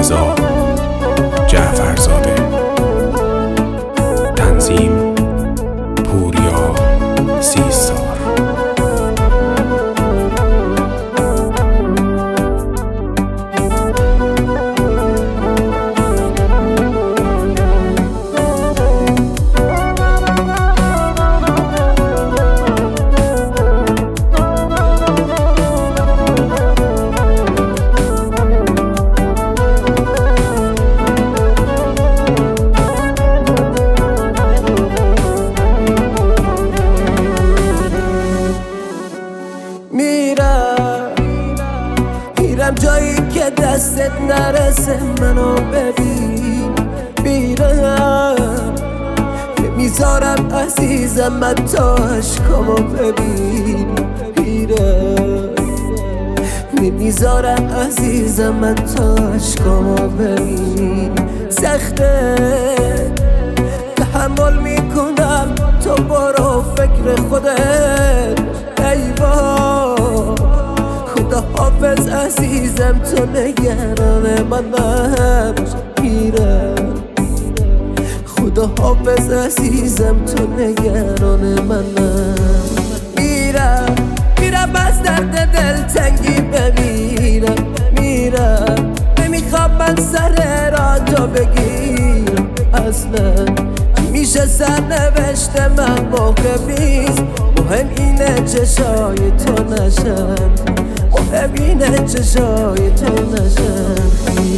رضا جعفرزاده. تنظیم پوریا سیستار. میرم جایی که دستت نرسه، منو ببین. میرم میذارم عزیزم من تا عشقامو ببین. میذارم عزیزم من تا عشقامو ببین. سخته تحمل میکنم، تو برو فکر خودت. ای بابا خدا حافظ عزیزم، تو نگران من نباش. خدا حافظ عزیزم، تو نگران من نباش. میرم از درد دلتنگی بمیرم. نمیخوام من سر را تو بگیرم. اصلا میشه سرنوشت من مهم نیست، مهم اینه چشای تو نشن. مهم اینه چشای تو نشن.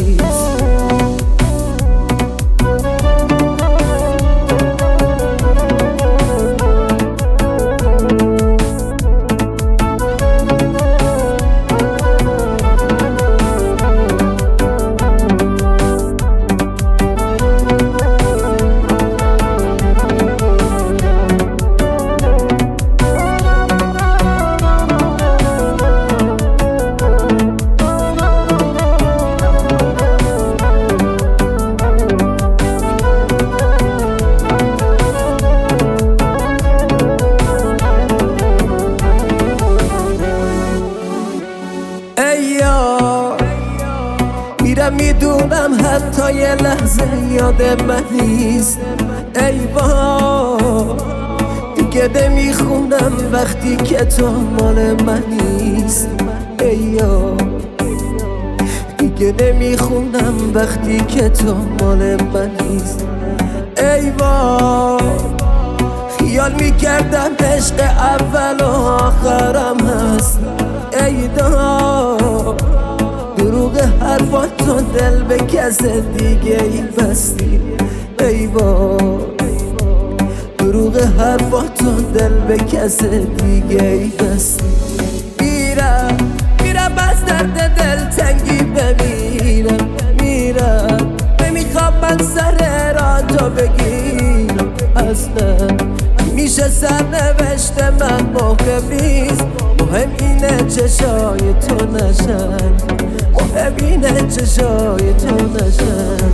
میرم میدونم حتی یه لحظه یاد من نیست. ای با دیگه نمیخونم وقتی که تو مال من نیست. ایا دیگه نمیخونم وقتی که تو مال من نیست. ای با خیال میکردم عشق اول و آخرم هست. ای دا دروغ حرفاتو دل به کس دیگه ای بستی. ای وای دروغ حرفاتو دل به کس دیگه ای بستی. میرم از درد دلتنگی بمیرم. نمیخوام من سر را تو بگیرم. اصلا میشه سرنوشت من مهم نیست، مهم اینه چشای تو نشن. مهم اینه چشای تو نشن.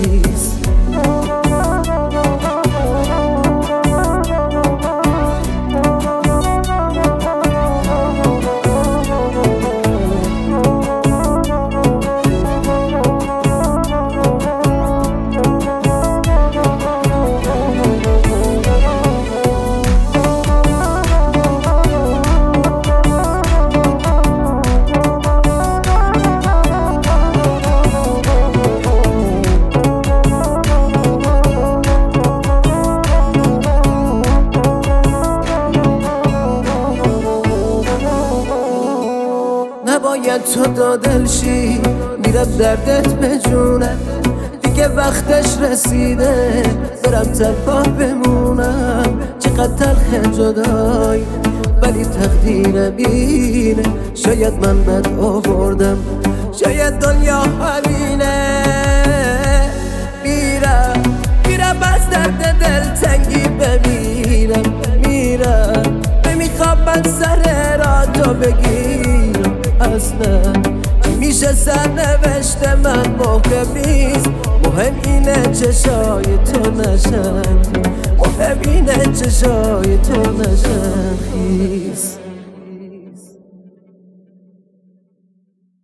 نباید تو دادل شی، میرم دردت بجونم. دیگه وقتش رسیده برم تنها بمونم. چقدر تلخ جدای ولی تقدیر بینه. شاید من بد آوردم، شاید دنیا همینه. میرم از درد دلتنگی بمیرم. نمیخوام من سر را تو بگیرم. اصلا میشه سرنوشت من مهم نیست، مهم اینه چشای تو نشن. مهم اینه چشای تو نشن.